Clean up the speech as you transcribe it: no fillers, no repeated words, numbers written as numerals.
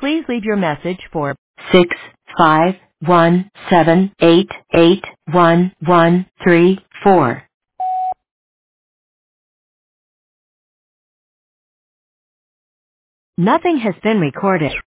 Please leave your message for 65178811134. Nothing has been recorded.